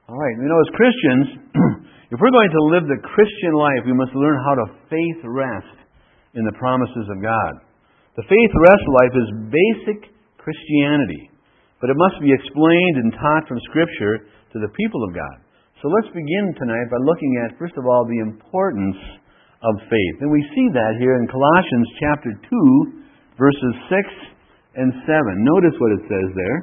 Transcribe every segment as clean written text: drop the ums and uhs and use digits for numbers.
All right. As Christians, if we're going to live the Christian life, we must learn how to faith rest in the promises of God. The faith rest life is basic Christianity, but it must be explained and taught from Scripture to the people of God. So let's begin tonight by looking at, first of all, the importance of faith. And we see that here in Colossians chapter 2, verses 6 and 7. Notice what it says there.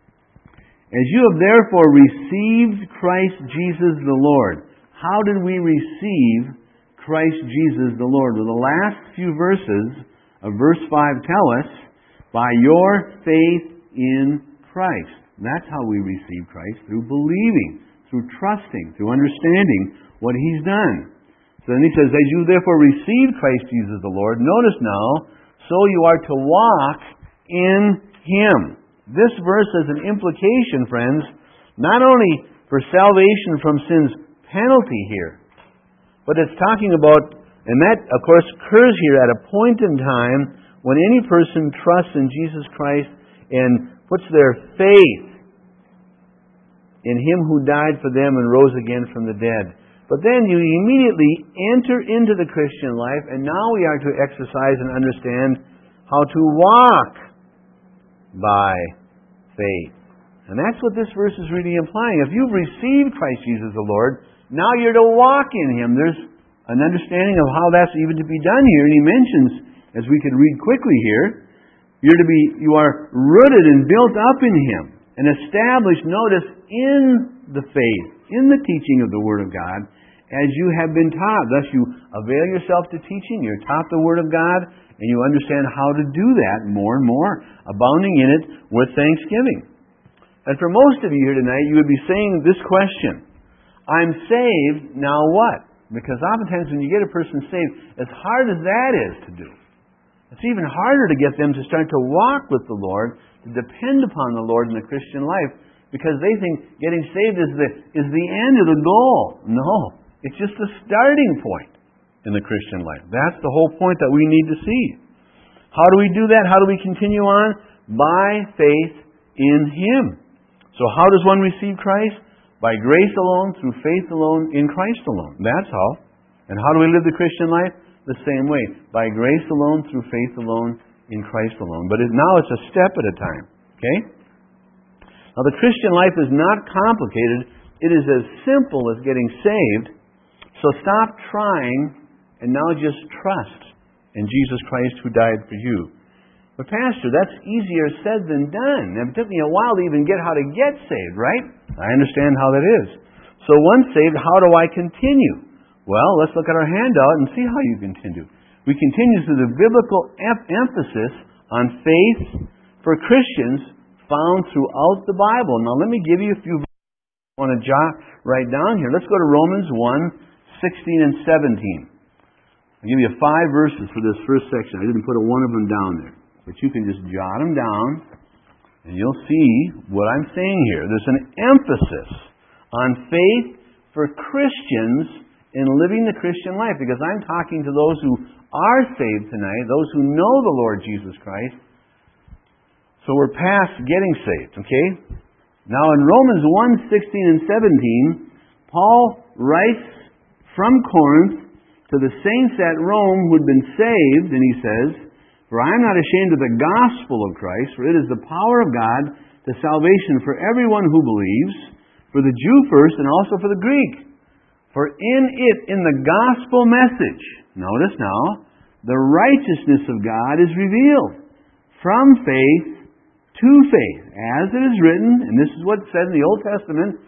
As you have therefore received Christ Jesus the Lord. How did we receive Christ Jesus the Lord? Well, the last few verses of verse 5 tell us, by your faith in Christ. That's how we receive Christ, through believing, through trusting, through understanding what He's done. So then he says, as you therefore receive Christ Jesus the Lord, notice now, so you are to walk in Him. This verse has an implication, friends, not only for salvation from sin's penalty here, but it's talking about, and that, of course, occurs here at a point in time when any person trusts in Jesus Christ and puts their faith in Him who died for them and rose again from the dead. But then you immediately enter into the Christian life, and now we are to exercise and understand how to walk by faith. And that's what this verse is really implying. If you've received Christ Jesus the Lord, now you're to walk in Him. There's an understanding of how that's even to be done here. And he mentions, as we could read quickly here, you are rooted and built up in Him and established, notice, in the faith, in the teaching of the Word of God, as you have been taught. Thus you avail yourself to teaching, you're taught the Word of God, and you understand how to do that more and more, abounding in it with thanksgiving. And for most of you here tonight, you would be saying this question, I'm saved, now what? Because oftentimes when you get a person saved, as hard as that is to do, it's even harder to get them to start to walk with the Lord, to depend upon the Lord in the Christian life, because they think getting saved is the end of the goal. No, it's just the starting point in the Christian life. That's the whole point that we need to see. How do we do that? How do we continue on? By faith in Him. So how does one receive Christ? By grace alone, through faith alone, in Christ alone. That's how. And how do we live the Christian life? The same way. By grace alone, through faith alone, in Christ alone. But now it's a step at a time. Okay? Now the Christian life is not complicated. It is as simple as getting saved. So stop trying and now just trust in Jesus Christ who died for you. But Pastor, that's easier said than done. It took me a while to even get how to get saved, right? I understand how that is. So once saved, how do I continue? Well, let's look at our handout and see how you continue. We continue through the biblical emphasis on faith for Christians found throughout the Bible. Now let me give you a few verses I want to write down here. Let's go to Romans 1:16 and 17. I'll give you 5 verses for this first section. I didn't put one of them down there. But you can just jot them down, and you'll see what I'm saying here. There's an emphasis on faith for Christians in living the Christian life, because I'm talking to those who are saved tonight, those who know the Lord Jesus Christ. So we're past getting saved, okay? Now in Romans 1:16 and 17, Paul writes from Corinth to the saints at Rome who had been saved, and he says, for I am not ashamed of the gospel of Christ, for it is the power of God to salvation for everyone who believes, for the Jew first and also for the Greek. For in it, in the gospel message, notice now, the righteousness of God is revealed from faith to faith. As it is written, and this is what it said in the Old Testament,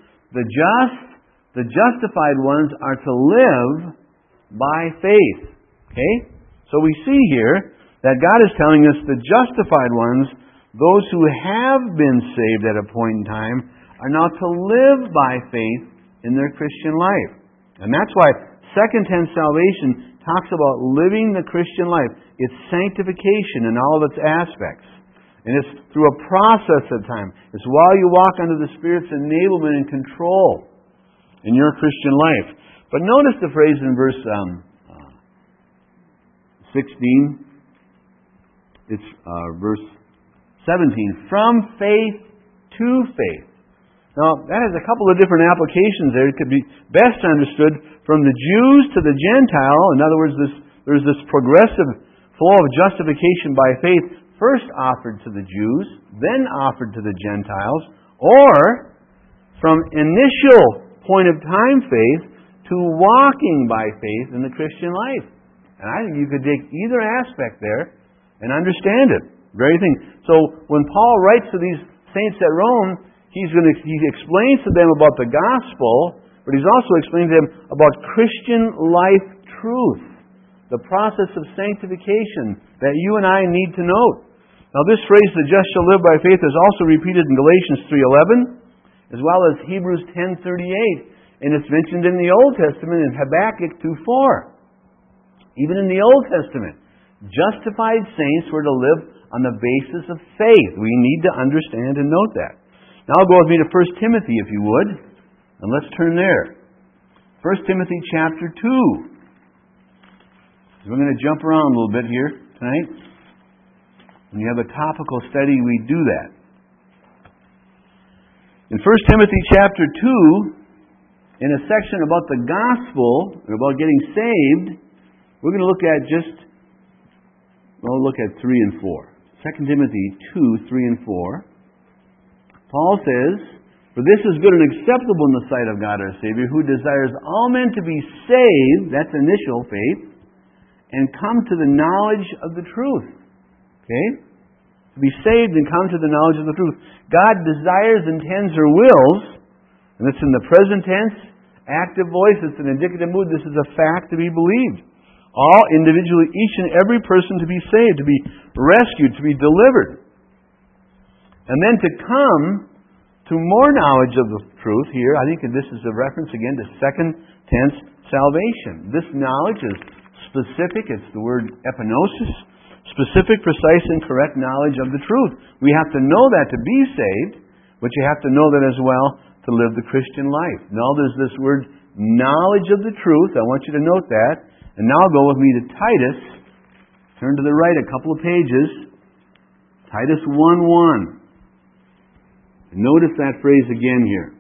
the justified ones are to live by faith. Okay? So we see here that God is telling us the justified ones, those who have been saved at a point in time, are now to live by faith in their Christian life. And that's why second tense salvation talks about living the Christian life. It's sanctification in all of its aspects. And it's through a process of time. It's while you walk under the Spirit's enablement and control in your Christian life. But notice the phrase in verse 16. It's verse 17. From faith to faith. Now, that has a couple of different applications there. It could be best understood from the Jews to the Gentile. In other words, there's this progressive flow of justification by faith, first offered to the Jews, then offered to the Gentiles, or from initial point of time faith to walking by faith in the Christian life. And I think you could take either aspect there and understand it. Very thing. So when Paul writes to these saints at Rome, he explains to them about the gospel, but he's also explaining to them about Christian life truth, the process of sanctification that you and I need to know. Now this phrase, the just shall live by faith, is also repeated in Galatians 3:11, as well as Hebrews 10:38, and it's mentioned in the Old Testament in Habakkuk 2:4. Even in the Old Testament, justified saints were to live on the basis of faith. We need to understand and note that. Now go with me to 1 Timothy, if you would, and let's turn there. 1 Timothy chapter 2. We're going to jump around a little bit here tonight. When you have a topical study, we do that. In 1 Timothy chapter 2, in a section about the gospel, and about getting saved, we're going to look at we'll look at 3 and 4. 2 Timothy 2, 3 and 4. Paul says, "For this is good and acceptable in the sight of God our Savior, who desires all men to be saved," that's initial faith, "and come to the knowledge of the truth." Okay? To be saved and come to the knowledge of the truth. God desires, intends, or wills, and it's in the present tense, active voice, it's an indicative mood, this is a fact to be believed. All individually, each and every person to be saved, to be rescued, to be delivered. And then to come to more knowledge of the truth here, I think this is a reference again to second tense salvation. This knowledge is specific, it's the word epinosis, specific, precise, and correct knowledge of the truth. We have to know that to be saved, but you have to know that as well to live the Christian life. Now there's this word, knowledge of the truth. I want you to note that. And now go with me to Titus. Turn to the right a couple of pages. Titus 1:1. Notice that phrase again here.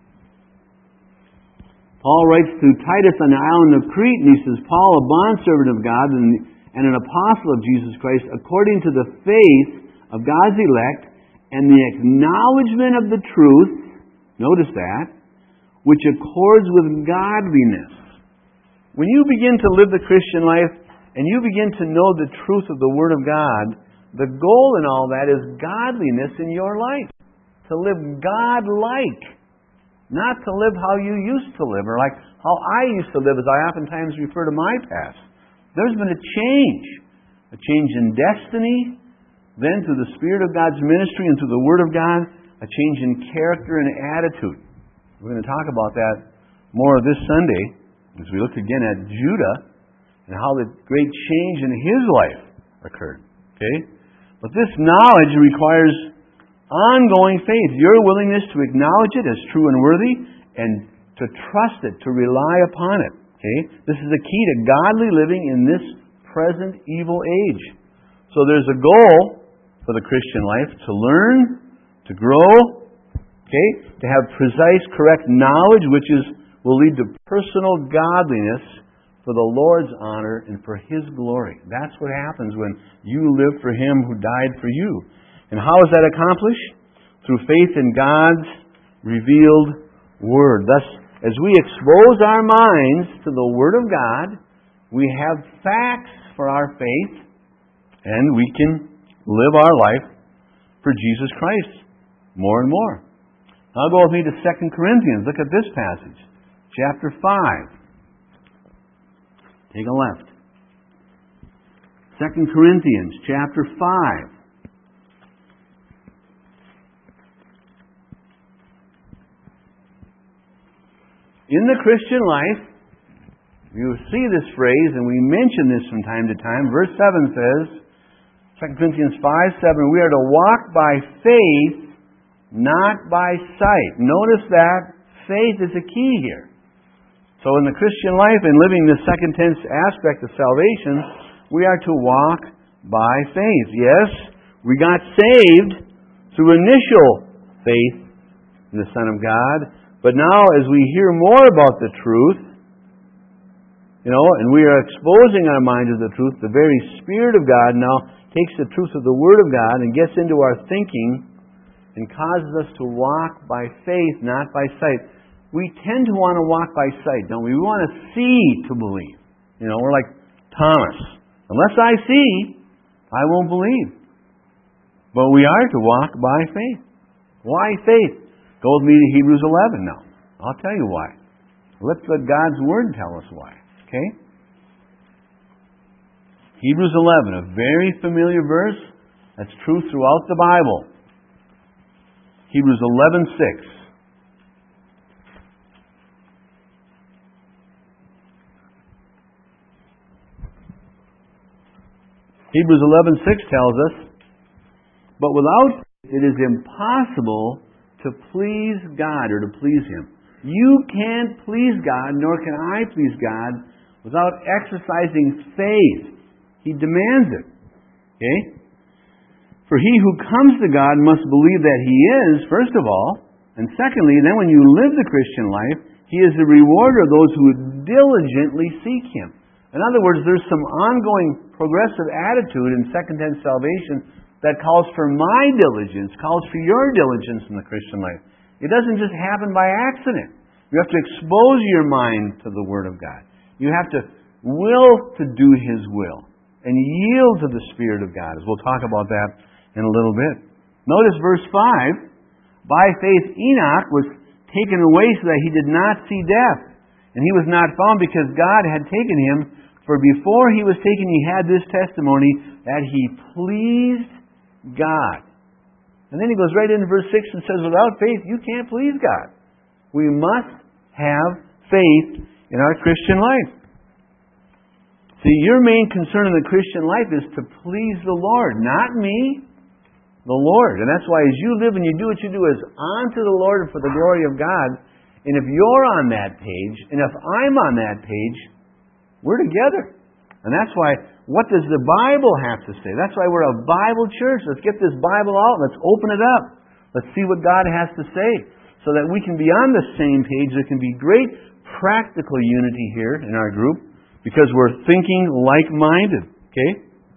Paul writes to Titus on the island of Crete, and he says, "Paul, a bondservant of God and an apostle of Jesus Christ, according to the faith of God's elect and the acknowledgement of the truth," notice that, "which accords with godliness." When you begin to live the Christian life and you begin to know the truth of the Word of God, the goal in all that is godliness in your life. To live God-like. Not to live how you used to live, or like how I used to live, as I oftentimes refer to my past. There's been a change in destiny, then through the Spirit of God's ministry and through the Word of God, a change in character and attitude. We're going to talk about that more this Sunday, as we look again at Judah, and how the great change in his life occurred. Okay? But this knowledge requires ongoing faith, your willingness to acknowledge it as true and worthy, and to trust it, to rely upon it. Okay? This is the key to godly living in this present evil age. So there's a goal for the Christian life, to learn, to grow, okay? To have precise, correct knowledge, which will lead to personal godliness for the Lord's honor and for His glory. That's what happens when you live for Him who died for you. And how is that accomplished? Through faith in God's revealed Word. Thus, as we expose our minds to the Word of God, we have facts for our faith, and we can live our life for Jesus Christ more and more. Now go with me to 2 Corinthians. Look at this passage. Chapter 5. Take a left. 2 Corinthians chapter 5. In the Christian life, you see this phrase, and we mention this from time to time. Verse 7 says, 2 Corinthians 5:7, we are to walk by faith, not by sight. Notice that faith is a key here. So in the Christian life and living the second tense aspect of salvation, we are to walk by faith. Yes, we got saved through initial faith. in the Son of God. But now, as we hear more about the truth, and we are exposing our mind to the truth, the very Spirit of God now takes the truth of the Word of God and gets into our thinking and causes us to walk by faith, not by sight. We tend to want to walk by sight, don't we? We want to see to believe. We're like Thomas. Unless I see, I won't believe. But we are to walk by faith. Why faith? Go with me to Hebrews 11 now. I'll tell you why. Let's let God's Word tell us why. Okay? Hebrews 11, a very familiar verse that's true throughout the Bible. Hebrews 11:6. Hebrews 11:6 tells us, "But without faith it is impossible to please God," or to please Him. You can't please God, nor can I please God, without exercising faith. He demands it. Okay? For he who comes to God must believe that He is, first of all, and secondly, then when you live the Christian life, He is the rewarder of those who diligently seek Him. In other words, there's some ongoing progressive attitude in second-hand salvation that calls for my diligence, calls for your diligence in the Christian life. It doesn't just happen by accident. You have to expose your mind to the Word of God. You have to will to do His will and yield to the Spirit of God, as we'll talk about that in a little bit. Notice verse 5. By faith Enoch was taken away so that he did not see death. And he was not found because God had taken him. For before he was taken, he had this testimony that he pleased God. And then he goes right into verse 6 and says, without faith, you can't please God. We must have faith in our Christian life. See, your main concern in the Christian life is to please the Lord, not me, the Lord. And that's why as you live and you do what you do is unto the Lord and for the glory of God. And if you're on that page, and if I'm on that page, we're together. And that's why, what does the Bible have to say? That's why we're a Bible church. Let's get this Bible out. Let's open it up. Let's see what God has to say. So that we can be on the same page. There can be great practical unity here in our group. Because we're thinking like-minded. Okay?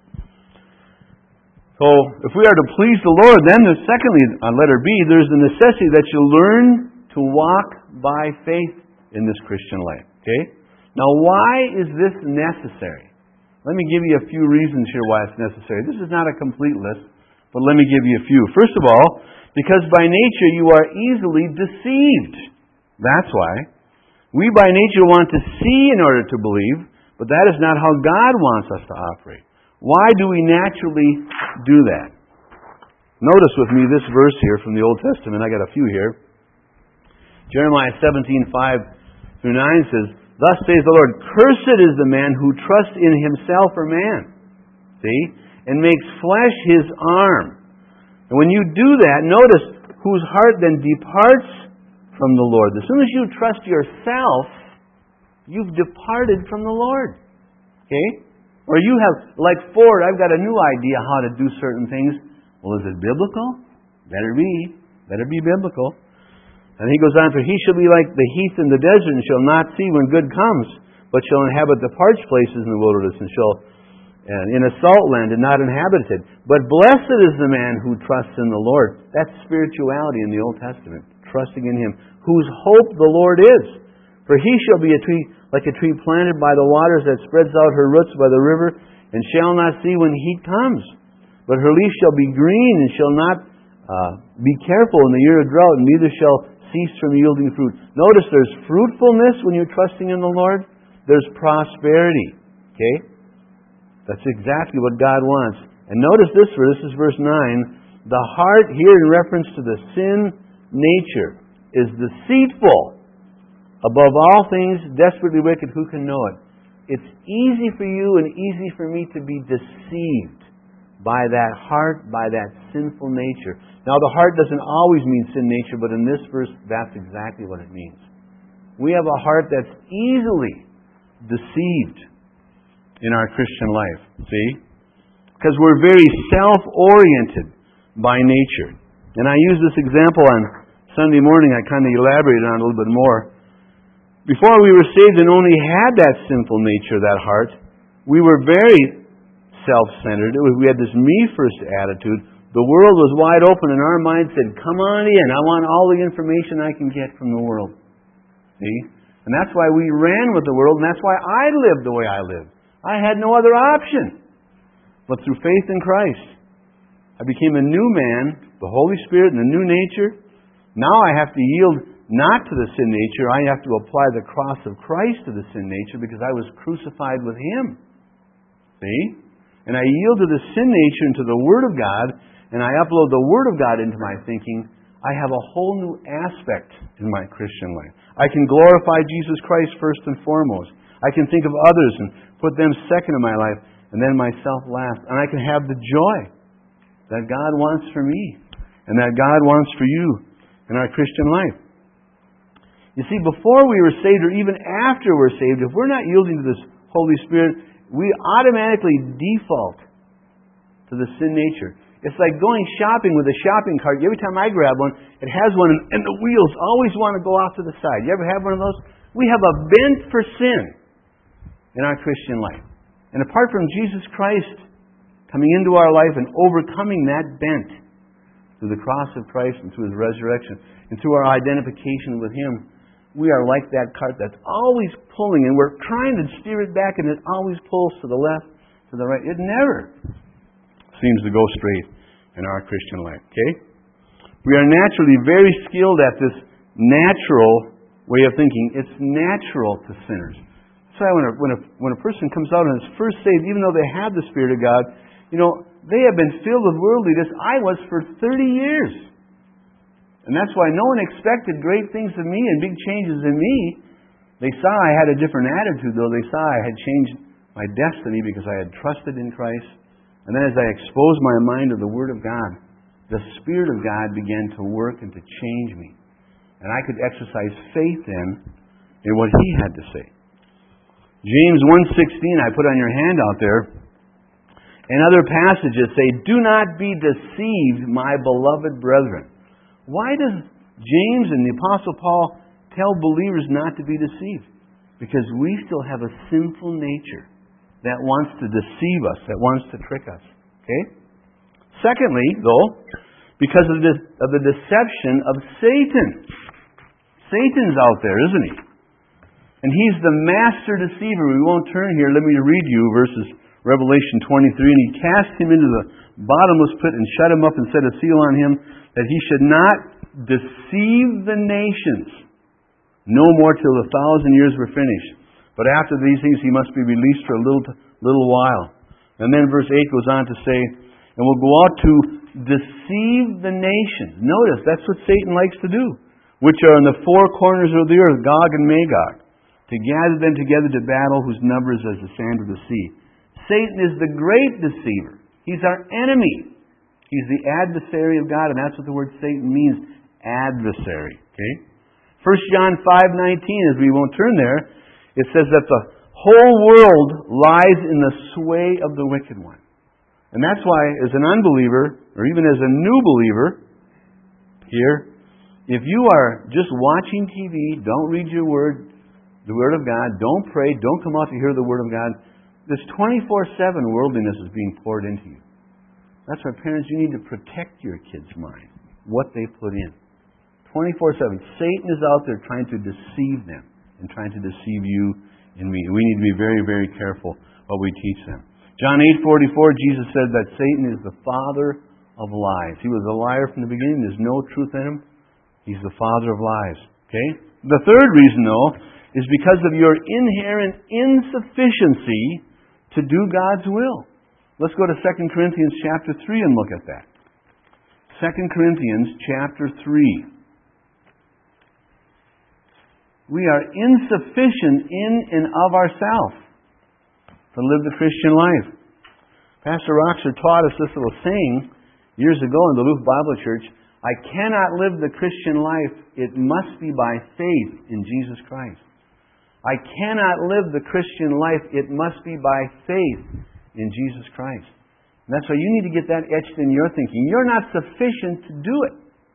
So, if we are to please the Lord, then secondly, on letter B, there's the necessity that you learn to walk by faith in this Christian life. Okay? Now, why is this necessary? Let me give you a few reasons here why it's necessary. This is not a complete list, but let me give you a few. First of all, because by nature you are easily deceived. That's why. We by nature want to see in order to believe, but that is not how God wants us to operate. Why do we naturally do that? Notice with me this verse here from the Old Testament. I got a few here. Jeremiah 17:5 through 9 says, Thus says the Lord, Cursed is the man who trusts in himself or man, see, and makes flesh his arm. And when you do that, notice whose heart then departs from the Lord. As soon as you trust yourself, you've departed from the Lord. Okay? Or you have, like Ford, I've got a new idea how to do certain things. Well, is it biblical? Better be. Better be biblical. And he goes on, For he shall be like the heath in the desert, and shall not see when good comes, but shall inhabit the parched places in the wilderness, and shall in a salt land and not inhabited. But blessed is the man who trusts in the Lord. That's spirituality in the Old Testament, trusting in Him, whose hope the Lord is. For he shall be a tree like a tree planted by the waters that spreads out her roots by the river, and shall not see when heat comes. But her leaf shall be green, and shall not be careful in the year of drought, and neither shall cease from yielding fruit. Notice there's fruitfulness when you're trusting in the Lord. There's prosperity. Okay? That's exactly what God wants. And notice this verse. This is verse 9. The heart, here in reference to the sin nature, is deceitful above all things, desperately wicked. Who can know it? It's easy for you and easy for me to be deceived by that heart, by that sinful nature. Now, the heart doesn't always mean sin nature, but in this verse, that's exactly what it means. We have a heart that's easily deceived in our Christian life. See? Because we're very self-oriented by nature. And I use this example on Sunday morning I kind of elaborated on it a little bit more. Before we were saved and only had that sinful nature, that heart, we were very self-centered. We had this me-first attitude. The world was wide open and our mind said, come on in. I want all the information I can get from the world. See? And that's why we ran with the world, and that's why I lived the way I lived. I had no other option. But through faith in Christ, I became a new man, the Holy Spirit and the new nature. Now I have to yield not to the sin nature. I have to apply the cross of Christ to the sin nature because I was crucified with Him. See? And I yield to the sin nature and to the Word of God, and I upload the Word of God into my thinking. I have a whole new aspect in my Christian life. I can glorify Jesus Christ first and foremost. I can think of others and put them second in my life, and then myself last. And I can have the joy that God wants for me and that God wants for you in our Christian life. You see, before we were saved or even after we're saved, if we're not yielding to this Holy Spirit, we automatically default to the sin nature. It's like going shopping with a shopping cart. Every time I grab one, it has one, and the wheels always want to go off to the side. You ever have one of those? We have a bent for sin in our Christian life. And apart from Jesus Christ coming into our life and overcoming that bent through the cross of Christ and through His resurrection and through our identification with Him, we are like that cart that's always pulling, and we're trying to steer it back, and it always pulls to the left, to the right. It never seems to go straight in our Christian life. Okay? We are naturally very skilled at this natural way of thinking. It's natural to sinners. That's why when a person comes out and is first saved, even though they have the Spirit of God, they have been filled with worldliness. I was for 30 years. And that's why no one expected great things of me and big changes in me. They saw I had a different attitude, though. They saw I had changed my destiny because I had trusted in Christ. And then as I exposed my mind to the Word of God, the Spirit of God began to work and to change me. And I could exercise faith then in what He had to say. James 1:16, I put on your handout there. And other passages say, do not be deceived, my beloved brethren. Why does James and the Apostle Paul tell believers not to be deceived? Because we still have a sinful nature that wants to deceive us, that wants to trick us. Okay? Secondly, though, because of the deception of Satan. Satan's out there, isn't he? And he's the master deceiver. We won't turn here. Let me read you verses Revelation 23. And he cast him into the bottomless pit and shut him up and set a seal on him, that he should not deceive the nations, no more till 1,000 years were finished. But after these things he must be released for a little while. And then verse 8 goes on to say, and will go out to deceive the nations. Notice, that's what Satan likes to do. Which are in the four corners of the earth, Gog and Magog, to gather them together to battle, whose number is as the sand of the sea. Satan is the great deceiver. He's our enemy. He's the adversary of God, and that's what the word Satan means, adversary. Okay? 1 John 5:19, as we won't turn there, it says that the whole world lies in the sway of the wicked one. And that's why, as an unbeliever, or even as a new believer here, if you are just watching TV, don't read your Word, the Word of God, don't pray, don't come out to hear the Word of God, this 24/7 worldliness is being poured into you. That's why, parents, you need to protect your kids' mind, what they put in. 24/7. Satan is out there trying to deceive them and trying to deceive you and me. We need to be very, very careful what we teach them. John 8:44, Jesus said that Satan is the father of lies. He was a liar from the beginning. There's no truth in him. He's the father of lies. Okay? The third reason, though, is because of your inherent insufficiency to do God's will. Let's go to 2 Corinthians chapter 3 and look at that. 2 Corinthians chapter 3. We are insufficient in and of ourselves to live the Christian life. Pastor Roxer taught us this little saying years ago in the Luke Bible Church. I cannot live the Christian life. It must be by faith in Jesus Christ. I cannot live the Christian life. It must be by faith in Jesus Christ. And that's why you need to get that etched in your thinking. You're not sufficient to do it.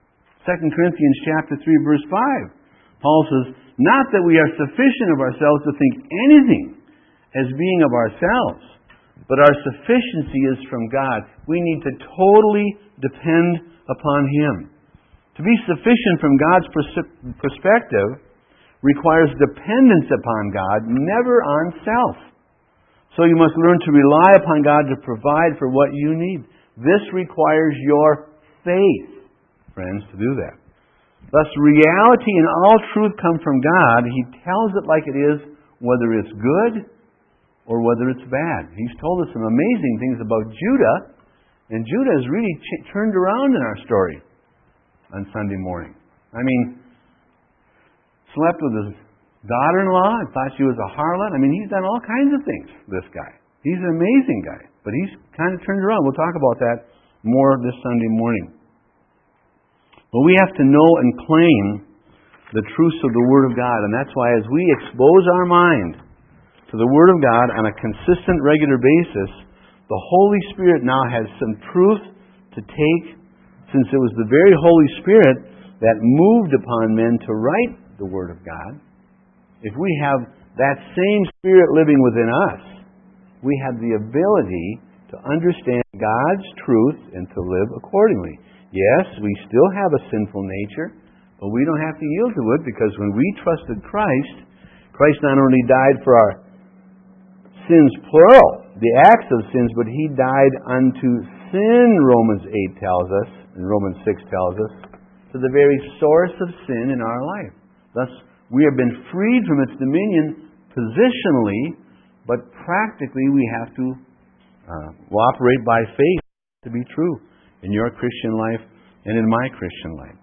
2 Corinthians chapter 3, verse 5. Paul says, not that we are sufficient of ourselves to think anything as being of ourselves, but our sufficiency is from God. We need to totally depend upon Him. To be sufficient from God's perspective requires dependence upon God, never on self. So you must learn to rely upon God to provide for what you need. This requires your faith, friends, to do that. Thus, reality and all truth come from God. He tells it like it is, whether it's good or whether it's bad. He's told us some amazing things about Judah, and Judah has really turned around in our story on Sunday morning. I mean, slept with his daughter-in-law and thought she was a harlot. I mean, he's done all kinds of things, this guy. He's an amazing guy, but he's kind of turned around. We'll talk about that more this Sunday morning. But we have to know and claim the truths of the Word of God, and that's why as we expose our mind to the Word of God on a consistent, regular basis, the Holy Spirit now has some truth to take, since it was the very Holy Spirit that moved upon men to write the Word of God. If we have that same Spirit living within us, we have the ability to understand God's truth and to live accordingly. Yes, we still have a sinful nature, but we don't have to yield to it, because when we trusted Christ, Christ not only died for our sins, plural, the acts of sins, but He died unto sin, Romans 8 tells us, and Romans 6 tells us, to the very source of sin in our life. Thus, we have been freed from its dominion positionally, but practically we have to operate by faith to be true in your Christian life and in my Christian life.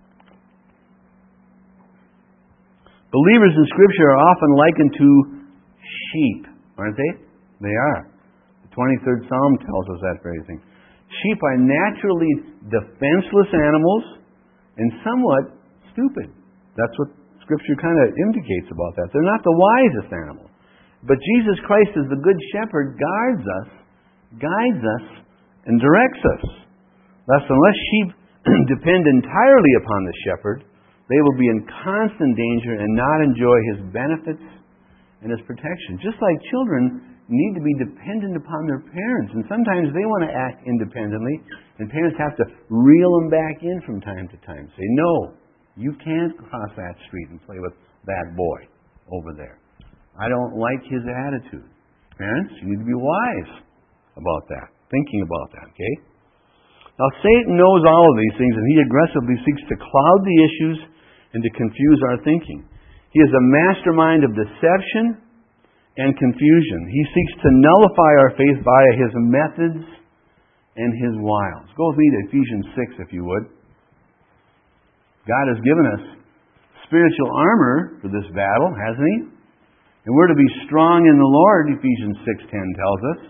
Believers in Scripture are often likened to sheep, aren't they? They are. The 23rd Psalm tells us that very thing. Sheep are naturally defenseless animals and somewhat stupid. That's what Scripture kind of indicates about that. They're not the wisest animal. But Jesus Christ as the Good Shepherd guards us, guides us, and directs us. Thus, unless sheep depend entirely upon the shepherd, they will be in constant danger and not enjoy His benefits and His protection. Just like children need to be dependent upon their parents, and sometimes they want to act independently, and parents have to reel them back in from time to time. Say, no, you can't cross that street and play with that boy over there. I don't like his attitude. Parents, you need to be wise about that, thinking about that, okay? Now, Satan knows all of these things, and he aggressively seeks to cloud the issues and to confuse our thinking. He is a mastermind of deception and confusion. He seeks to nullify our faith via his methods and his wiles. Go with me to Ephesians 6, if you would. God has given us spiritual armor for this battle, hasn't He? And we're to be strong in the Lord, Ephesians 6:10 tells us.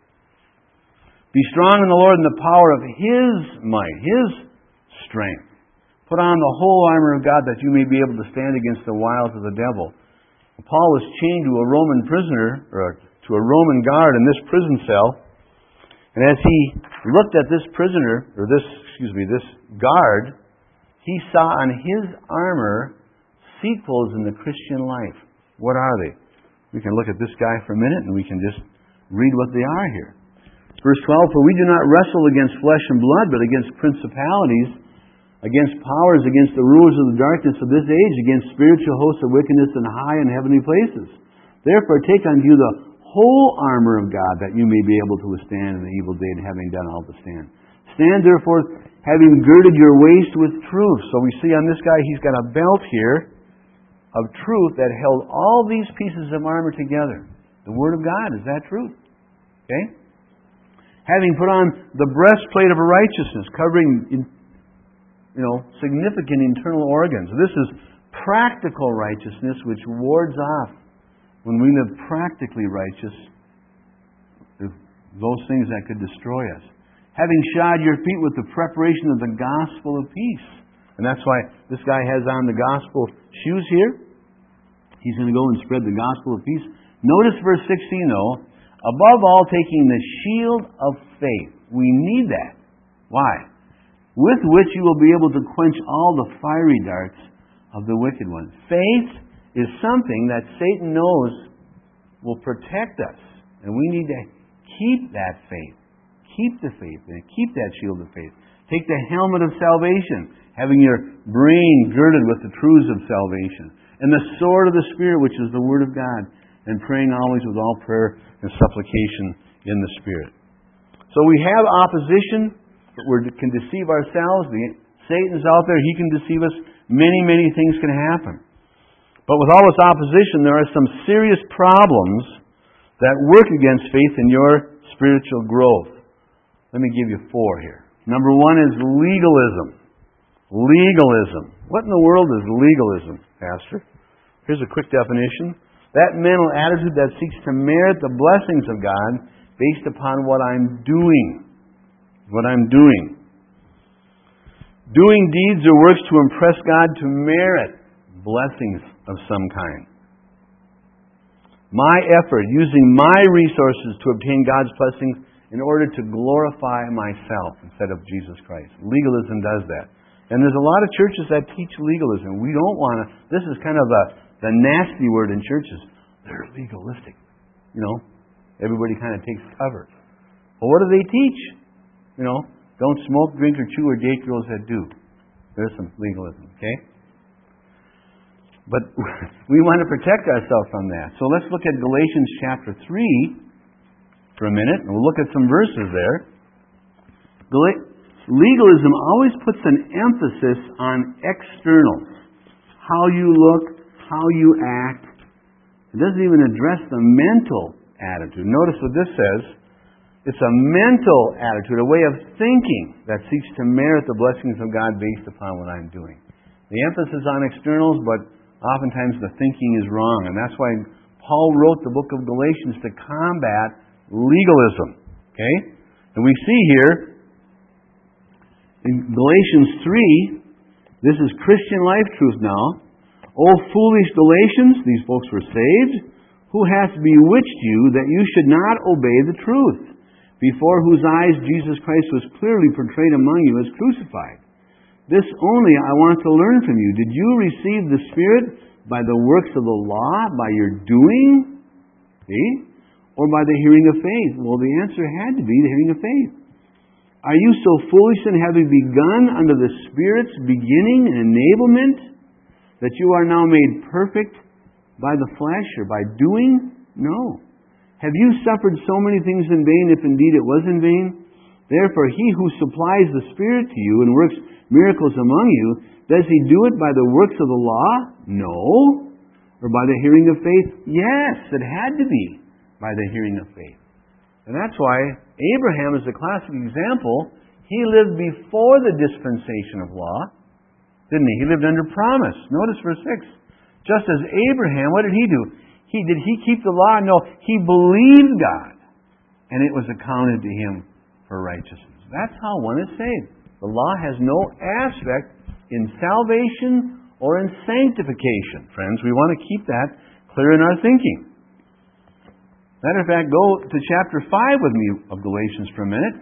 Be strong in the Lord in the power of His might, His strength. Put on the whole armor of God that you may be able to stand against the wiles of the devil. Paul was chained to a Roman prisoner, or to a Roman guard in this prison cell. And as he looked at this prisoner, or this guard, he saw on his armor sequels in the Christian life. What are they? We can look at this guy for a minute and we can just read what they are here. Verse 12, for we do not wrestle against flesh and blood, but against principalities, against powers, against the rulers of the darkness of this age, against spiritual hosts of wickedness in high and heavenly places. Therefore take unto you the whole armor of God, that you may be able to withstand in the evil day, and having done all to stand. Stand therefore, having girded your waist with truth. So we see on this guy, he's got a belt here of truth that held all these pieces of armor together. The Word of God is that truth. Okay? Having put on the breastplate of righteousness, covering significant internal organs. This is practical righteousness, which wards off, when we live practically righteous, those things that could destroy us. Having shod your feet with the preparation of the gospel of peace. And that's why this guy has on the gospel shoes here. He's going to go and spread the gospel of peace. Notice verse 16 though. Above all, taking the shield of faith. We need that. Why? with which you will be able to quench all the fiery darts of the wicked one. Faith is something that Satan knows will protect us. And we need to keep that faith. Keep the faith. And keep that shield of faith. Take the helmet of salvation, having your brain girded with the truths of salvation. And the sword of the Spirit, which is the Word of God. And praying always with all prayer and supplication in the Spirit. So we have opposition, but we can deceive ourselves. Satan's out there. He can deceive us. Many, many things can happen. But with all this opposition, there are some serious problems that work against faith in your spiritual growth. Let me give you 4 here. Number 1 is legalism. Legalism. What in the world is legalism, Pastor? Here's a quick definition. That mental attitude that seeks to merit the blessings of God based upon what I'm doing. What I'm doing. Doing deeds or works to impress God to merit blessings of some kind. My effort, using my resources to obtain God's blessings in order to glorify myself instead of Jesus Christ. Legalism does that. And there's a lot of churches that teach legalism. We don't want to... This is kind of the nasty word in churches. They're legalistic. You know, everybody kind of takes cover. Well, what do they teach? You know, don't smoke, drink, or chew, or date girls that do. There's some legalism, okay? But we want to protect ourselves from that. So let's look at Galatians chapter 3 for a minute, and we'll look at some verses there. Legalism always puts an emphasis on externals. How you look, how you act. It doesn't even address the mental attitude. Notice what this says. It's a mental attitude, a way of thinking that seeks to merit the blessings of God based upon what I'm doing. The emphasis on externals, but oftentimes the thinking is wrong. And that's why Paul wrote the book of Galatians to combat legalism. Okay? And we see here in Galatians 3, this is Christian life truth now. O foolish Galatians, these folks were saved, who hath bewitched you that you should not obey the truth, before whose eyes Jesus Christ was clearly portrayed among you as crucified. This only I want to learn from you. Did you receive the Spirit by the works of the law, by your doing? See? Or by the hearing of faith? Well, the answer had to be the hearing of faith. Are you so foolish and having begun under the Spirit's beginning and enablement, that you are now made perfect by the flesh or by doing? No. Have you suffered so many things in vain, if indeed it was in vain? Therefore, he who supplies the Spirit to you and works miracles among you, does he do it by the works of the law? No. Or by the hearing of faith? Yes, it had to be by the hearing of faith. And that's why Abraham is a classic example. He lived before the dispensation of law, didn't he? He lived under promise. Notice verse 6. Just as Abraham, what did he do? Did he keep the law? No, he believed God, and it was accounted to him for righteousness. That's how one is saved. The law has no aspect in salvation or in sanctification. Friends, we want to keep that clear in our thinking. Matter of fact, go to chapter 5 with me of Galatians for a minute.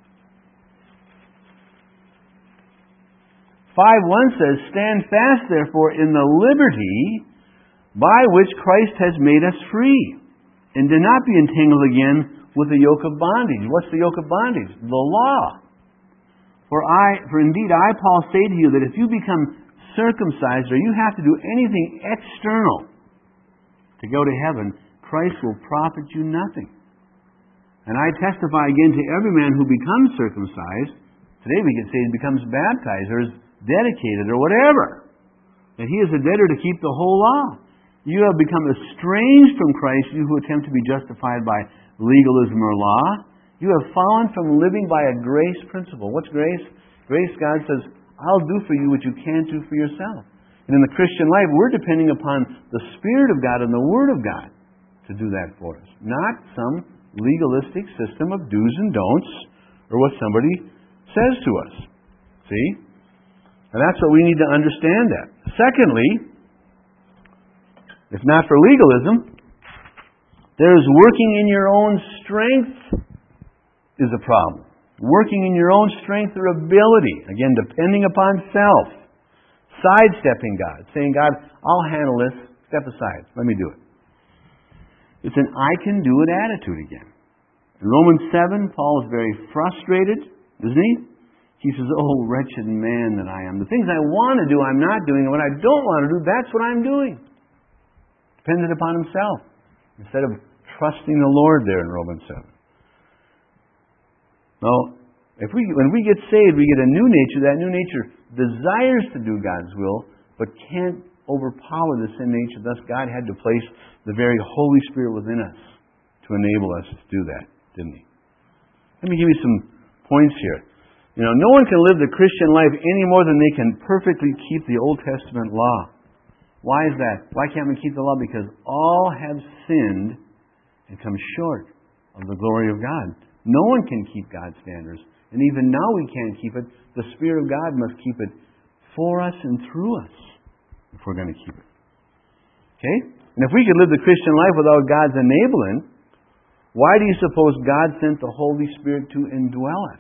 5:1 says, Stand fast, therefore, in the liberty by which Christ has made us free, and do not be entangled again with the yoke of bondage. What's the yoke of bondage? The law. For indeed I, Paul, say to you that if you become circumcised, or you have to do anything external to go to heaven, Christ will profit you nothing. And I testify again to every man who becomes circumcised, today we could say he becomes baptized, or is dedicated, or whatever, that he is a debtor to keep the whole law. You have become estranged from Christ, you who attempt to be justified by legalism or law. You have fallen from living by a grace principle. What's grace? Grace, God says, I'll do for you what you can't do for yourself. And in the Christian life, we're depending upon the Spirit of God and the Word of God to do that for us. Not some legalistic system of do's and don'ts, or what somebody says to us. See? And that's what we need to understand that. Secondly, if not for legalism, there is working in your own strength is a problem. working in your own strength or ability. Again, depending upon self. Sidestepping God, saying, God, I'll handle this. Step aside. Let me do it. It's an I can do it attitude again. In Romans 7, Paul is very frustrated, isn't he? He says, oh, wretched man that I am. The things I want to do, I'm not doing. And what I don't want to do, that's what I'm doing. Dependent upon himself. Instead of trusting the Lord there in Romans 7. Now, when we get saved, we get a new nature. That new nature desires to do God's will, but can't overpower the sin nature. Thus, God had to place the very Holy Spirit within us to enable us to do that, didn't He? Let me give you some points here. No one can live the Christian life any more than they can perfectly keep the Old Testament law. Why is that? Why can't we keep the law? Because all have sinned and come short of the glory of God. No one can keep God's standards. And even now we can't keep it. The Spirit of God must keep it for us and through us if we're going to keep it. Okay? And if we could live the Christian life without God's enabling, why do you suppose God sent the Holy Spirit to indwell us?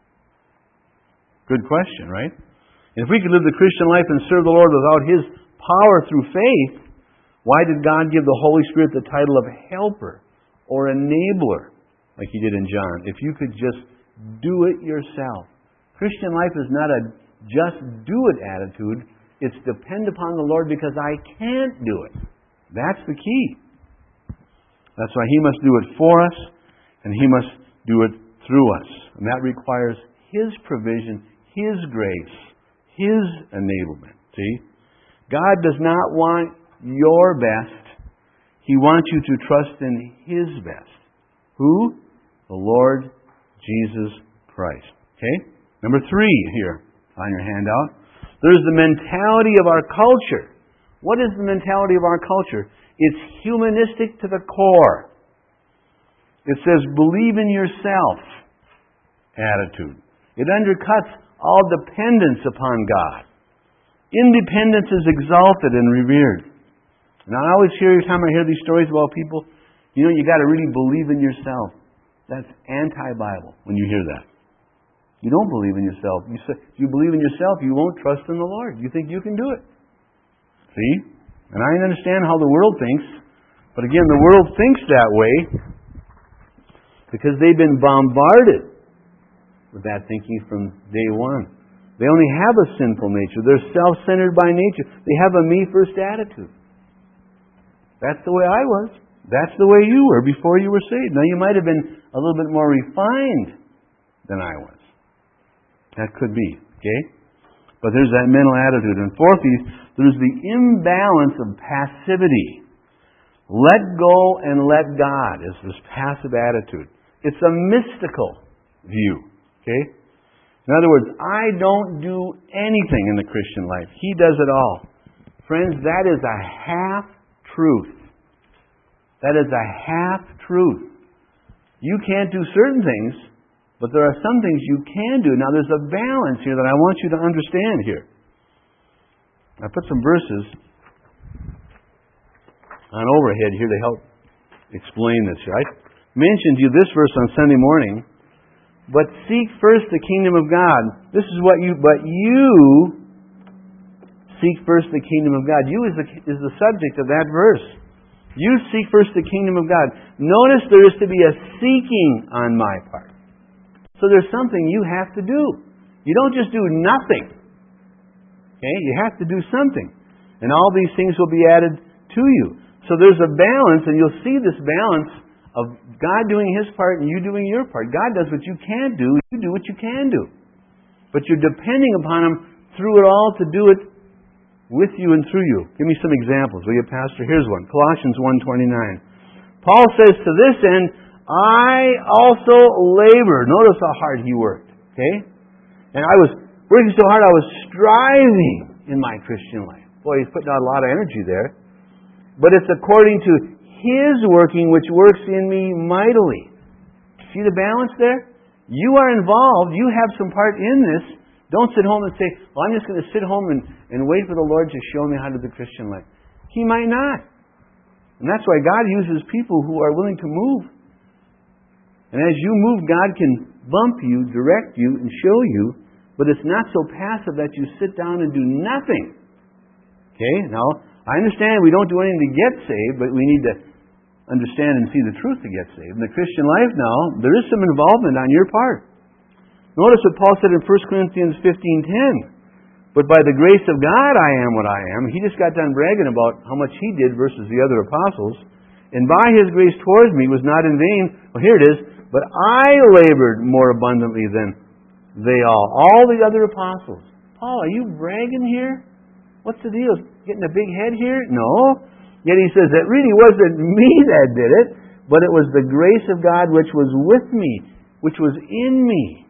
Good question, right? And if we could live the Christian life and serve the Lord without His power through faith, why did God give the Holy Spirit the title of helper or enabler like He did in John? If you could just do it yourself. Christian life is not a just do it attitude. It's depend upon the Lord because I can't do it. That's the key. That's why He must do it for us and He must do it through us. And that requires His provision, His grace, His enablement. See? God does not want your best. He wants you to trust in His best. Who? The Lord Jesus Christ. Okay? Number 3 here on your handout. There's the mentality of our culture. What is the mentality of our culture? It's humanistic to the core. It says, believe in yourself attitude. It undercuts all dependence upon God. Independence is exalted and revered. And I always hear, every time I hear these stories about people, you got to really believe in yourself. That's anti-Bible when you hear that. You don't believe in yourself. If you believe in yourself, you won't trust in the Lord. You think you can do it. See? And I understand how the world thinks. But again, the world thinks that way because they've been bombarded with that thinking from day one. They only have a sinful nature. They're self-centered by nature. They have a me-first attitude. That's the way I was. That's the way you were before you were saved. Now, you might have been a little bit more refined than I was. That could be, okay? But there's that mental attitude. And fourthly, there's the imbalance of passivity. Let go and let God is this passive attitude. It's a mystical view, okay? In other words, I don't do anything in the Christian life. He does it all. Friends, that is a half-truth. That is a half-truth. You can't do certain things, but there are some things you can do. Now, there's a balance here that I want you to understand here. I put some verses on overhead here to help explain this. I mentioned to you this verse on Sunday morning. But seek first the kingdom of God. This is what you seek first the kingdom of God. You is the subject of that verse. You seek first the kingdom of God. Notice there is to be a seeking on my part. So there's something you have to do. You don't just do nothing. Okay? You have to do something. And all these things will be added to you. So there's a balance, and you'll see this balance of God doing His part and you doing your part. God does what you can't do. You do what you can do. But you're depending upon Him through it all to do it with you and through you. Give me some examples, will you, Pastor? Here's one. Colossians 1:29. Paul says, to this end, I also labor. Notice how hard he worked. Okay? And I was working so hard, I was striving in my Christian life. Boy, he's putting out a lot of energy there. But it's according to His working which works in me mightily. See the balance there? You are involved. You have some part in this. Don't sit home and say, well, I'm just going to sit home and wait for the Lord to show me how to live the Christian life. He might not. And that's why God uses people who are willing to move. And as you move, God can bump you, direct you, and show you, but it's not so passive that you sit down and do nothing. Okay? Now, I understand we don't do anything to get saved, but we need to understand and see the truth to get saved. In the Christian life now, there is some involvement on your part. Notice what Paul said in 1 Corinthians 15:10. But by the grace of God I am what I am. He just got done bragging about how much he did versus the other apostles. And by His grace towards me was not in vain. Well, here it is. But I labored more abundantly than they all the other apostles. Paul, are you bragging here? What's the deal? Getting a big head here? No. Yet he says, it really wasn't me that did it, but it was the grace of God which was with me, which was in me.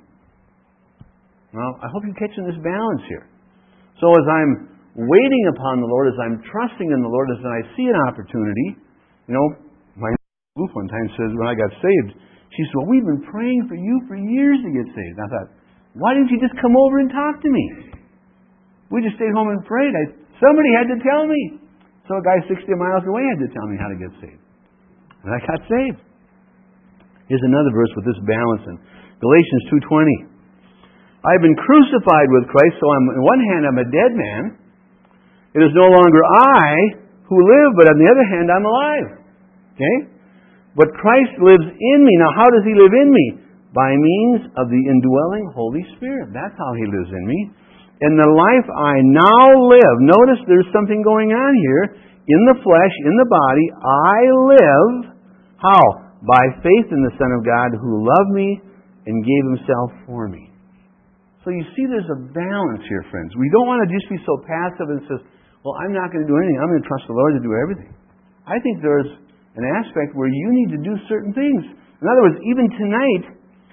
Well, I hope you're catching this balance here. So as I'm waiting upon the Lord, as I'm trusting in the Lord, as I see an opportunity, my wife one time says, when I got saved, she said, well, we've been praying for you for years to get saved. And I thought, why didn't you just come over and talk to me? We just stayed home and prayed. Somebody had to tell me. So a guy 60 miles away had to tell me how to get saved. And I got saved. Here's another verse with this balance in Galatians 2:20. I've been crucified with Christ, so on one hand I'm a dead man. It is no longer I who live, but on the other hand I'm alive. Okay? But Christ lives in me. Now how does He live in me? By means of the indwelling Holy Spirit. That's how He lives in me. In the life I now live, notice there's something going on here. In the flesh, in the body, I live. How? By faith in the Son of God who loved me and gave Himself for me. So you see there's a balance here, friends. We don't want to just be so passive and say, well, I'm not going to do anything. I'm going to trust the Lord to do everything. I think there's an aspect where you need to do certain things. In other words, even tonight,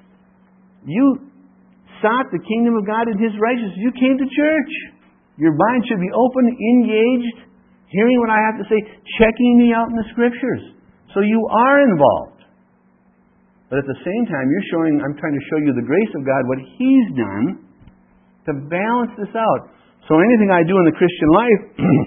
you sought the kingdom of God and His righteousness. You came to church. Your mind should be open, engaged, hearing what I have to say, checking me out in the Scriptures. So you are involved. But at the same time, I'm trying to show you the grace of God, what He's done to balance this out. So anything I do in the Christian life,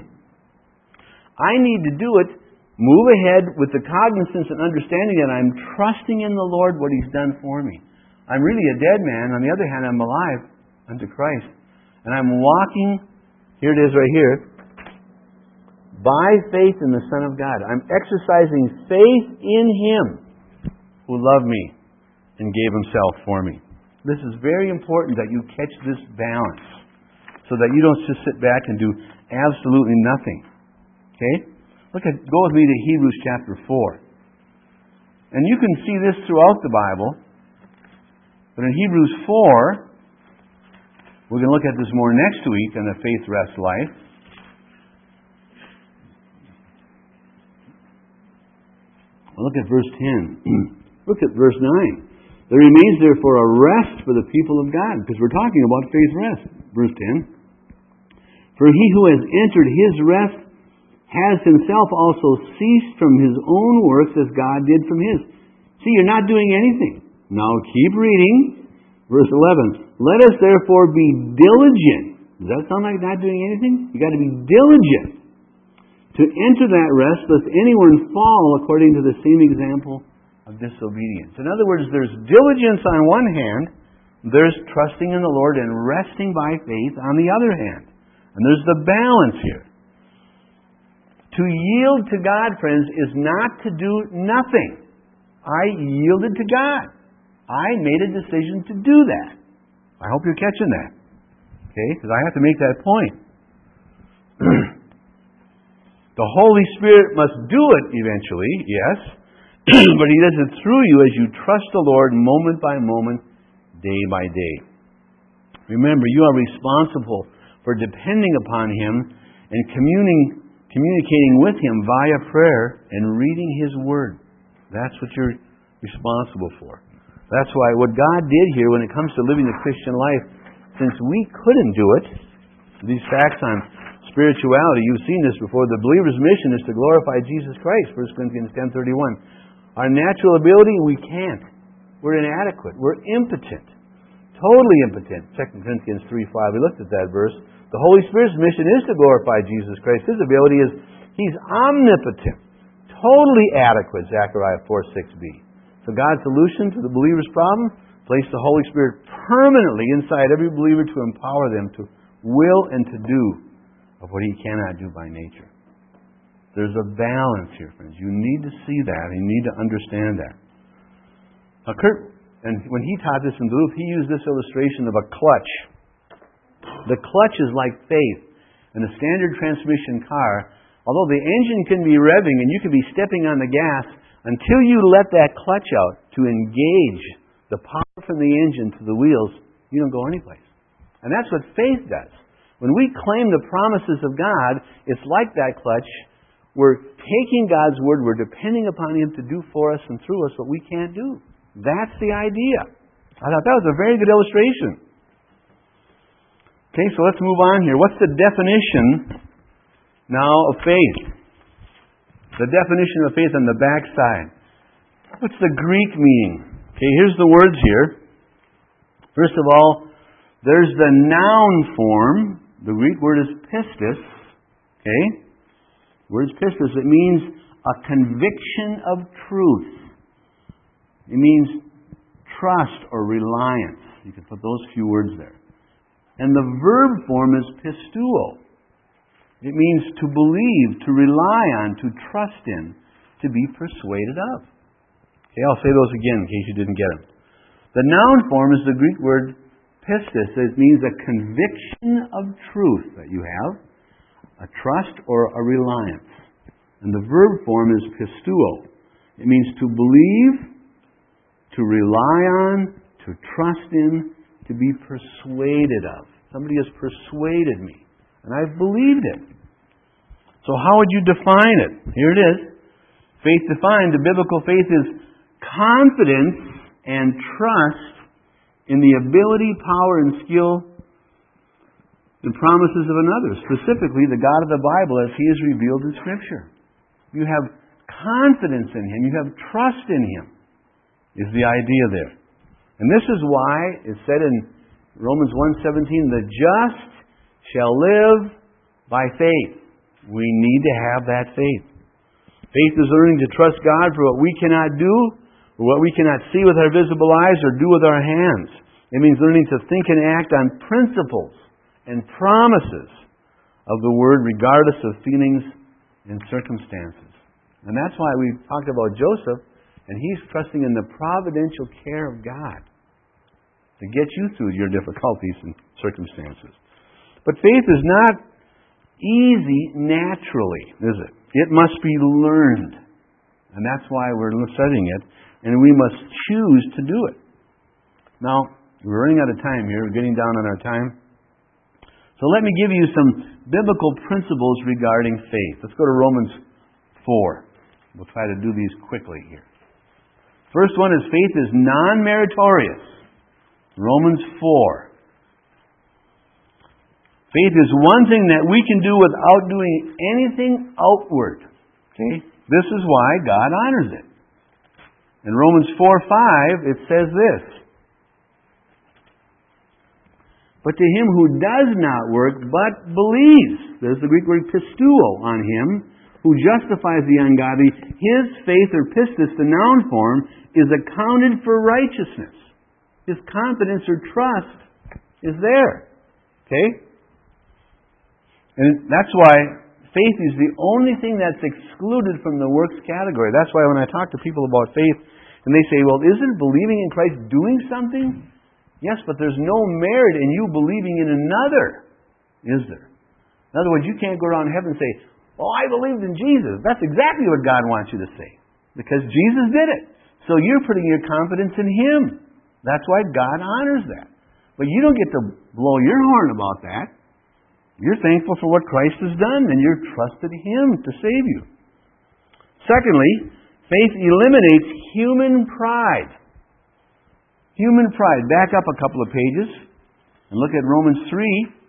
I need to do it, move ahead with the cognizance and understanding that I'm trusting in the Lord what He's done for me. I'm really a dead man. On the other hand, I'm alive unto Christ. And I'm walking, here it is right here, by faith in the Son of God. I'm exercising faith in Him who loved me and gave Himself for me. This is very important that you catch this balance so that you don't just sit back and do absolutely nothing. Okay? Go with me to Hebrews chapter 4. And you can see this throughout the Bible. But in Hebrews 4, we're going to look at this more next week in the faith rest life. Look at verse 10. Look at verse 9. There remains therefore a rest for the people of God, because we're talking about faith rest. Verse 10. For he who has entered his rest has himself also ceased from his own works as God did from His. See, you're not doing anything. Now keep reading. Verse 11. Let us therefore be diligent. Does that sound like not doing anything? You've got to be diligent to enter that rest, lest anyone fall according to the same example of disobedience. In other words, there's diligence on one hand, there's trusting in the Lord and resting by faith on the other hand. And there's the balance here. To yield to God, friends, is not to do nothing. I yielded to God. I made a decision to do that. I hope you're catching that. Okay? Because I have to make that point. The Holy Spirit must do it eventually, yes. But He does it through you as you trust the Lord moment by moment, day by day. Remember, you are responsible for depending upon Him and communicating with Him via prayer and reading His Word. That's what you're responsible for. That's why what God did here when it comes to living the Christian life, since we couldn't do it, these facts on spirituality, you've seen this before, the believer's mission is to glorify Jesus Christ, 1 Corinthians 10:31. Our natural ability, we can't. We're inadequate. We're impotent. Totally impotent. 2 Corinthians 3:5, we looked at that verse. The Holy Spirit's mission is to glorify Jesus Christ. His ability is, He's omnipotent. Totally adequate, Zechariah 4:6b. So God's solution to the believer's problem? Place the Holy Spirit permanently inside every believer to empower them to will and to do of what He cannot do by nature. There's a balance here, friends. You need to see that. You need to understand that. Now, Kurt, and when he taught this in Duluth, he used this illustration of a clutch. The clutch is like faith. In a standard transmission car, although the engine can be revving and you can be stepping on the gas, until you let that clutch out to engage the power from the engine to the wheels, you don't go anyplace. And that's what faith does. When we claim the promises of God, it's like that clutch. We're taking God's Word, we're depending upon Him to do for us and through us what we can't do. That's the idea. I thought that was a very good illustration. Okay, so let's move on here. What's the definition now of faith? The definition of faith on the back side. What's the Greek meaning? Okay, here's the words here. First of all, there's the noun form. The Greek word is pistis. Okay? The word is pistis. It means a conviction of truth. It means trust or reliance. You can put those few words there. And the verb form is pistuo. It means to believe, to rely on, to trust in, to be persuaded of. Okay, I'll say those again in case you didn't get them. The noun form is the Greek word pistis. It means a conviction of truth that you have, a trust or a reliance. And the verb form is pistuo. It means to believe, to rely on, to trust in, to be persuaded of. Somebody has persuaded me, and I've believed it. So how would you define it? Here it is. Faith defined, the biblical faith is confidence and trust in the ability, power, and skill and promises of another, specifically the God of the Bible as He is revealed in Scripture. You have confidence in Him. You have trust in Him, is the idea there. And this is why it's said in Romans 1:17, the just shall live by faith. We need to have that faith. Faith is learning to trust God for what we cannot do, or what we cannot see with our visible eyes or do with our hands. It means learning to think and act on principles and promises of the Word regardless of feelings and circumstances. And that's why we talked about Joseph, and he's trusting in the providential care of God to get you through your difficulties and circumstances. But faith is not easy naturally, is it? It must be learned. And that's why we're studying it. And we must choose to do it. Now, we're running out of time here. We're getting down on our time. So let me give you some biblical principles regarding faith. Let's go to Romans 4. We'll try to do these quickly here. First one is faith is non-meritorious. Romans 4. Faith is one thing that we can do without doing anything outward. Okay? This is why God honors it. In Romans 4:5, it says this. But to him who does not work, but believes, there's the Greek word pistuo, on him, who justifies the ungodly, his faith, or pistis, the noun form, is accounted for righteousness. His confidence or trust is there. Okay? And that's why faith is the only thing that's excluded from the works category. That's why when I talk to people about faith, and they say, well, isn't believing in Christ doing something? Yes, but there's no merit in you believing in another, is there? In other words, you can't go around heaven and say, oh, I believed in Jesus. That's exactly what God wants you to say. Because Jesus did it. So you're putting your confidence in Him. That's why God honors that. But you don't get to blow your horn about that. You're thankful for what Christ has done, and you're trusted Him to save you. Secondly, faith eliminates human pride. Human pride. Back up a couple of pages and look at Romans 3.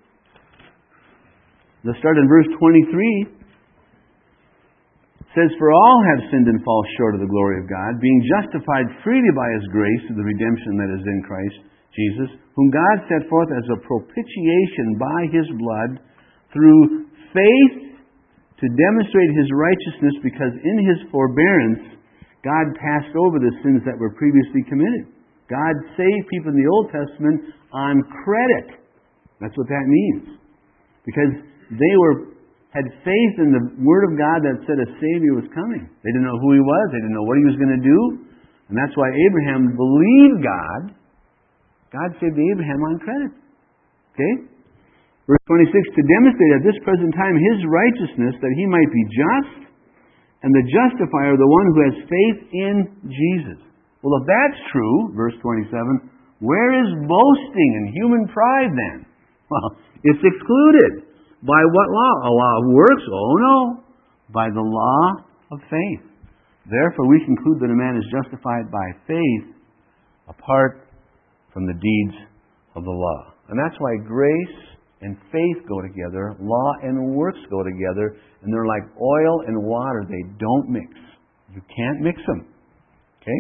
Let's start in verse 23. It says, for all have sinned and fall short of the glory of God, being justified freely by His grace through the redemption that is in Christ Jesus, whom God set forth as a propitiation by His blood through faith to demonstrate His righteousness, because in His forbearance God passed over the sins that were previously committed. God saved people in the Old Testament on credit. That's what that means. Because they had faith in the Word of God that said a Savior was coming. They didn't know who He was. They didn't know what He was going to do. And that's why Abraham believed God. God saved Abraham on credit. Okay? Verse 26, to demonstrate at this present time His righteousness, that He might be just, and the justifier, the one who has faith in Jesus. Well, if that's true, verse 27, where is boasting and human pride then? Well, it's excluded. By what law? A law of works? Oh no. By the law of faith. Therefore we conclude that a man is justified by faith apart from the deeds of the law. And that's why grace and faith go together, law and works go together, and they're like oil and water. They don't mix. You can't mix them. Okay?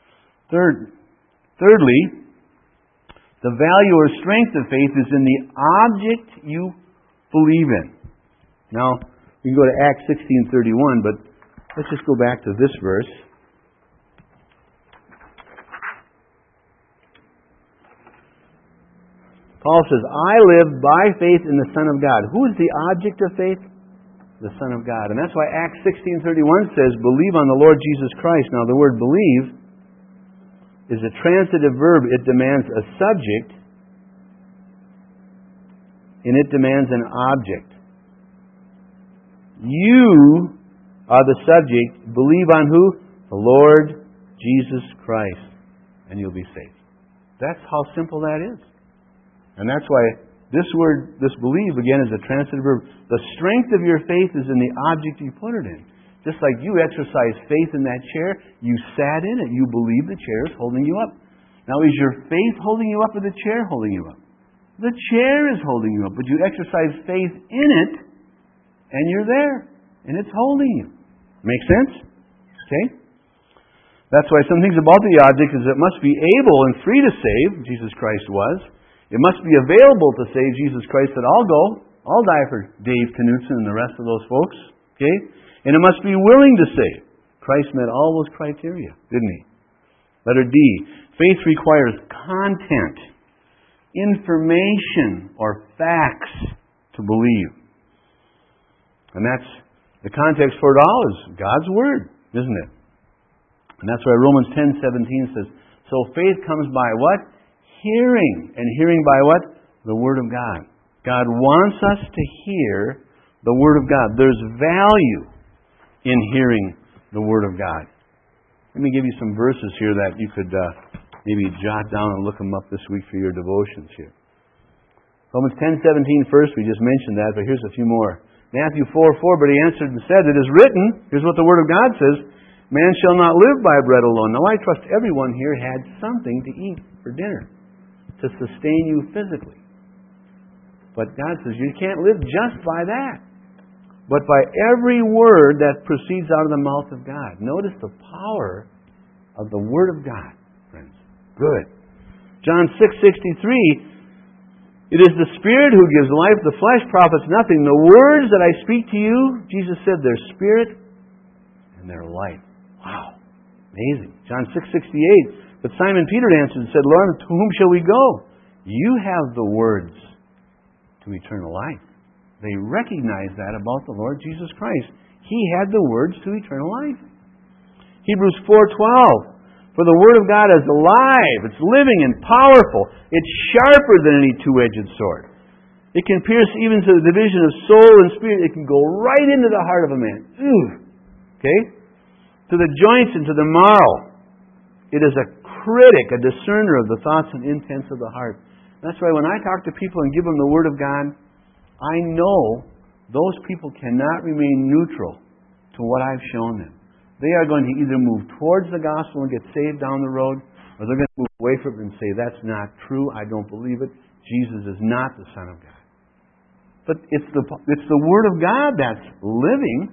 Thirdly, the value or strength of faith is in the object you believe in. Now, we can go to Acts 16:31, but let's just go back to this verse. Paul says, I live by faith in the Son of God. Who is the object of faith? The Son of God. And that's why Acts 16:31 says, believe on the Lord Jesus Christ. Now, the word believe is a transitive verb. It demands a subject, and it demands an object. You are the subject. Believe on who? The Lord Jesus Christ, and you'll be saved. That's how simple that is. And that's why this word, this believe, again, is a transitive verb. The strength of your faith is in the object you put it in. Just like you exercise faith in that chair, you sat in it. You believe the chair is holding you up. Now, is your faith holding you up or the chair holding you up? The chair is holding you up, but you exercise faith in it, and you're there, and it's holding you. Make sense? Okay? That's why some things about the object is it must be able and free to save, Jesus Christ was. It must be available to save. Jesus Christ said, I'll go. I'll die for Dave Knutson and the rest of those folks. Okay? And it must be willing to save. Christ met all those criteria, didn't He? Letter D. Faith requires content, information, or facts to believe. And that's the context for it all is God's Word, isn't it? And that's why Romans 10:17 says, so faith comes by what? Hearing. And hearing by what? The Word of God. God wants us to hear the Word of God. There's value in hearing the Word of God. Let me give you some verses here that you could maybe jot down and look them up this week for your devotions here. Romans 10:17 first, we just mentioned that, but here's a few more. Matthew 4:4, but he answered and said, it is written, here's what the Word of God says, man shall not live by bread alone. Now I trust everyone here had something to eat for dinner to sustain you physically. But God says you can't live just by that, but by every word that proceeds out of the mouth of God. Notice the power of the Word of God, friends. Good. John 6:63, it is the Spirit who gives life, the flesh profits nothing. The words that I speak to you, Jesus said, they're Spirit and they're life. Wow. Amazing. John 6:68, but Simon Peter answered and said, Lord, to whom shall we go? You have the words to eternal life. They recognized that about the Lord Jesus Christ. He had the words to eternal life. Hebrews 4:12, for the Word of God is alive, it's living and powerful, it's sharper than any two-edged sword. It can pierce even to the division of soul and spirit. It can go right into the heart of a man. Okay? To the joints and to the marrow. It is a critic, a discerner of the thoughts and intents of the heart. That's why when I talk to people and give them the Word of God, I know those people cannot remain neutral to what I've shown them. They are going to either move towards the gospel and get saved down the road, or they're going to move away from it and say, that's not true, I don't believe it, Jesus is not the Son of God. But it's the Word of God that's living,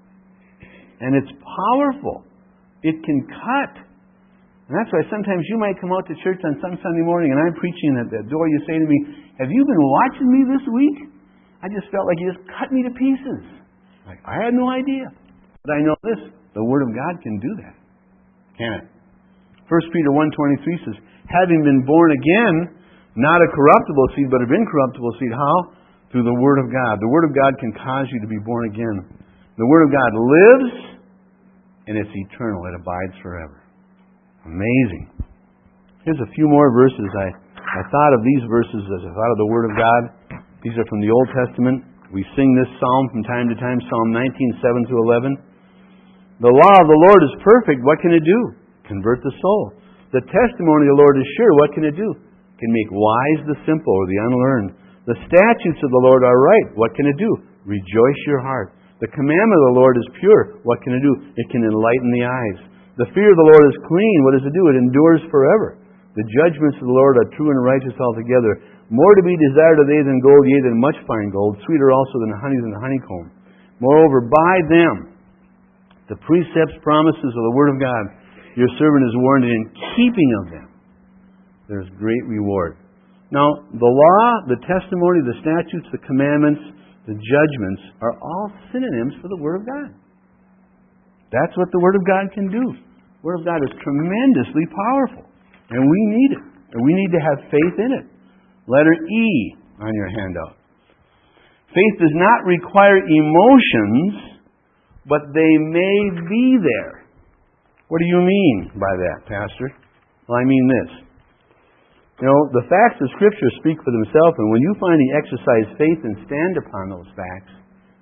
and it's powerful. It can cut. And that's why sometimes you might come out to church on some Sunday morning and I'm preaching at the door. You say to me, have you been watching me this week? I just felt like you just cut me to pieces. Like, I had no idea. But I know this, the Word of God can do that. Can it? 1 1 Peter 1:23 says, having been born again, not a corruptible seed, but of incorruptible seed. How? Through the Word of God. The Word of God can cause you to be born again. The Word of God lives, and it's eternal. It abides forever. Amazing. Here's a few more verses. I thought of these verses as I thought of the Word of God. These are from the Old Testament. We sing this psalm from time to time, Psalm 19:7-11. The law of the Lord is perfect. What can it do? Convert the soul. The testimony of the Lord is sure. What can it do? It can make wise the simple or the unlearned. The statutes of the Lord are right. What can it do? Rejoice your heart. The commandment of the Lord is pure. What can it do? It can enlighten the eyes. The fear of the Lord is clean. What does it do? It endures forever. The judgments of the Lord are true and righteous altogether. More to be desired are they than gold, yea, than much fine gold. Sweeter also than honey than the honeycomb. Moreover, by them, the precepts, promises of the Word of God, your servant is warned, and in keeping of them, there's great reward. Now, the law, the testimony, the statutes, the commandments, the judgments are all synonyms for the Word of God. That's what the Word of God can do. The Word of God is tremendously powerful, and we need it. And we need to have faith in it. Letter E on your handout. Faith does not require emotions, but they may be there. What do you mean by that, Pastor? Well, I mean this. You know, the facts of Scripture speak for themselves, and when you finally exercise faith and stand upon those facts,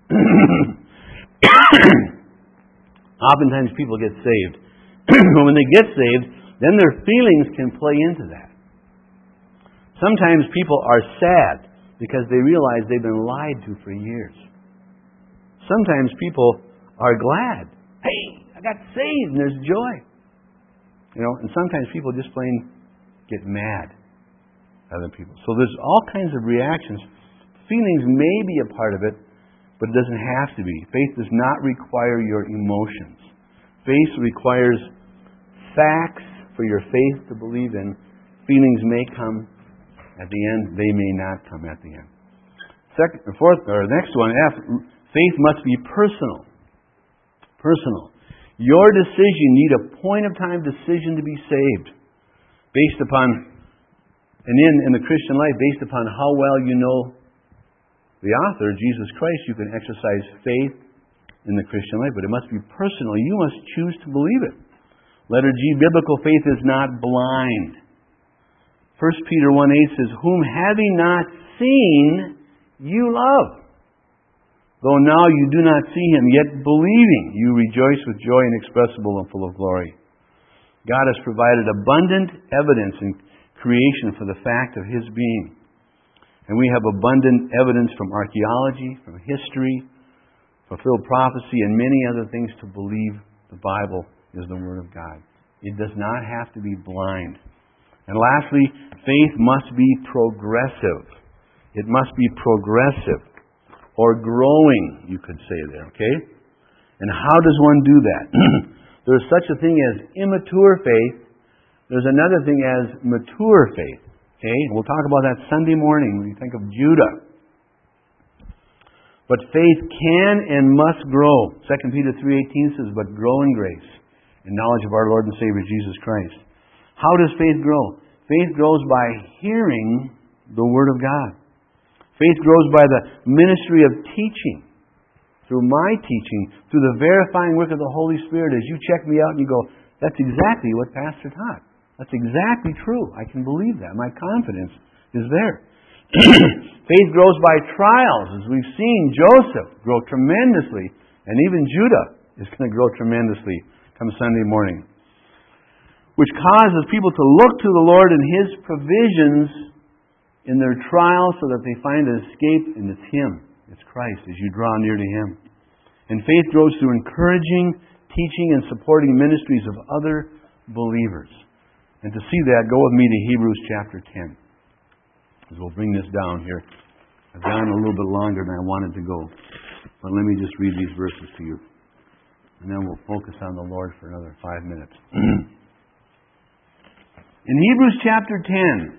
oftentimes people get saved. When they get saved, then their feelings can play into that. Sometimes people are sad because they realize they've been lied to for years. Sometimes people are glad. Hey, I got saved, and there's joy. You know, and sometimes people just plain get mad at other people. So there's all kinds of reactions. Feelings may be a part of it, but it doesn't have to be. Faith does not require your emotions. Faith requires facts for your faith to believe in. Feelings may come at the end. They may not come at the end. Next one, F. Faith must be personal. Personal. Your decision, you need a point-of-time decision to be saved. Based upon, and in the Christian life, based upon how well you know the author, Jesus Christ, you can exercise faith in the Christian life. But it must be personal. You must choose to believe it. Letter G, biblical faith is not blind. 1 Peter 1:8 says, whom having not seen, you love. Though now you do not see Him, yet believing, you rejoice with joy inexpressible and full of glory. God has provided abundant evidence in creation for the fact of His being. And we have abundant evidence from archaeology, from history, fulfilled prophecy, and many other things to believe the Bible is the Word of God. It does not have to be blind. And lastly, faith must be progressive. It must be progressive. Or growing, you could say there, okay? And how does one do that? There's such a thing as immature faith. There's another thing as mature faith. Okay? We'll talk about that Sunday morning when you think of Judah. But faith can and must grow. 2 Peter 3:18 says, but grow in grace and knowledge of our Lord and Savior Jesus Christ. How does faith grow? Faith grows by hearing the Word of God. Faith grows by the ministry of teaching. Through my teaching, through the verifying work of the Holy Spirit, as you check me out and you go, that's exactly what Pastor taught. That's exactly true. I can believe that. My confidence is there. Faith grows by trials, as we've seen Joseph grow tremendously, and even Judah is going to grow tremendously come Sunday morning. Which causes people to look to the Lord and His provisions in their trials so that they find an escape, and it's Him. It's Christ as you draw near to Him. And faith grows through encouraging, teaching, and supporting ministries of other believers. And to see that, go with me to Hebrews chapter 10. As we'll bring this down here. I've gone a little bit longer than I wanted to go. But let me just read these verses to you. And then we'll focus on the Lord for another 5 minutes. In Hebrews chapter 10,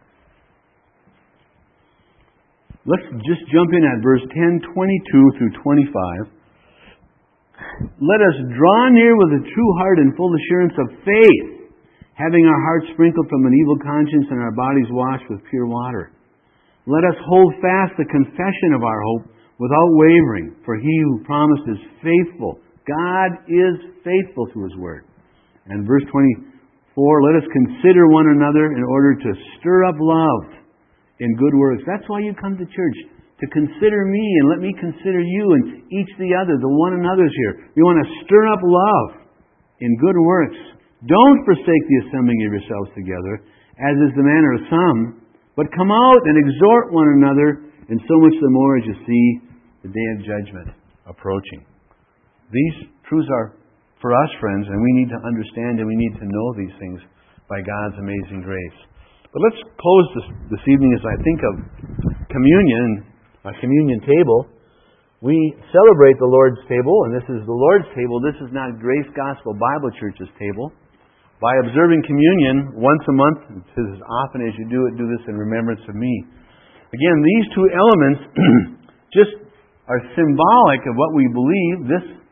let's just jump in at verse 10, 22 through 25. Let us draw near with a true heart and full assurance of faith, having our hearts sprinkled from an evil conscience and our bodies washed with pure water. Let us hold fast the confession of our hope without wavering, for He who promised is faithful. God is faithful to His word. And verse 24, let us consider one another in order to stir up love in good works. That's why you come to church, to consider me and let me consider you and each the other, the one another's here. We want to stir up love in good works. Don't forsake the assembling of yourselves together, as is the manner of some, but come out and exhort one another, and so much the more as you see the day of judgment approaching. These truths are for us, friends, and we need to understand and we need to know these things by God's amazing grace. But let's close this evening as I think of communion, a communion table. We celebrate the Lord's table, and this is the Lord's table. This is not Grace Gospel Bible Church's table. By observing communion once a month, as often as you do it, do this in remembrance of me. Again, these two elements just are symbolic of what we believe. This